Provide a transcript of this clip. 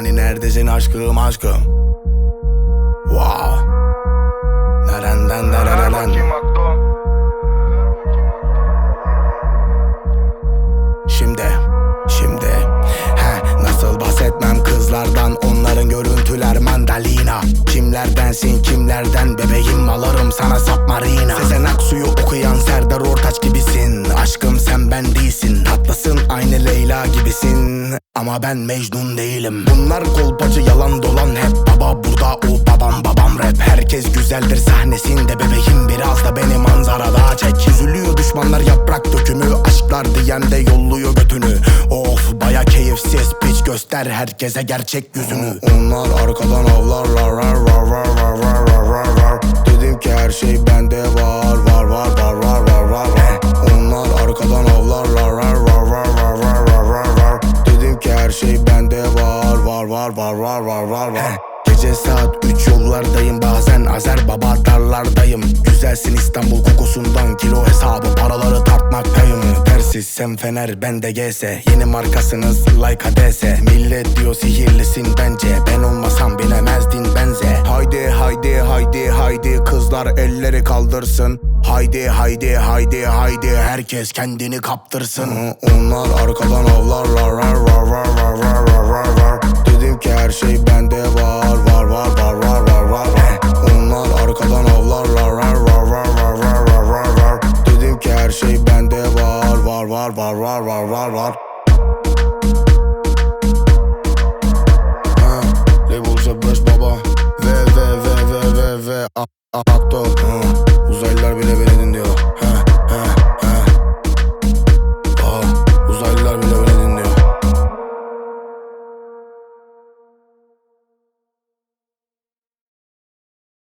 Hani neredesin aşkım aşkım? Wow. Nereden nereden? Şimdi nasıl bahsetmem kızlardan, onların görüntüler mandalina. Kimlerdensin kimlerden bebeğim, alırım sana submarina. Sezen Aksu'yu okuyan Serdar Ortaç gibisin. Aşkım sen ben değilsin, tatlısın aynı Leyla gibisin. Ama ben Mecnun değilim. Bunlar kolpacı yalan dolan hep. Baba burada o babam rap. Herkes güzeldir sahnesinde bebeğim, biraz da beni manzarada çek. Üzülüyor düşmanlar yaprak dökümü, aşklar diyen de yolluyor götünü. Of baya keyifsiz piç, göster herkese gerçek yüzünü. Onlar arkadan avlarlar rar rar rar rar rar rar rar rar. Dedim ki her şey bende var var var var var var var var. Onlar arkadan avlarlar rar rar rar rar rar rar rar rar. Dedim ki her şey bende var var var var var var var var. Gece saat 3 yollardayım, bazen Azer Baba darlardayım. Güzelsin İstanbul kokusundan, kilo hesabı paraları tartmaktayım. Tersiz sen Fener bende GS, yeni markasınız like ADS. Millet diyor sihirlisin bence, ben olmasam bilemezdin benze. Haydi haydi haydi haydi kızlar elleri kaldırsın. Haydi haydi haydi haydi herkes kendini kaptırsın. Onlar arkadan avlarlar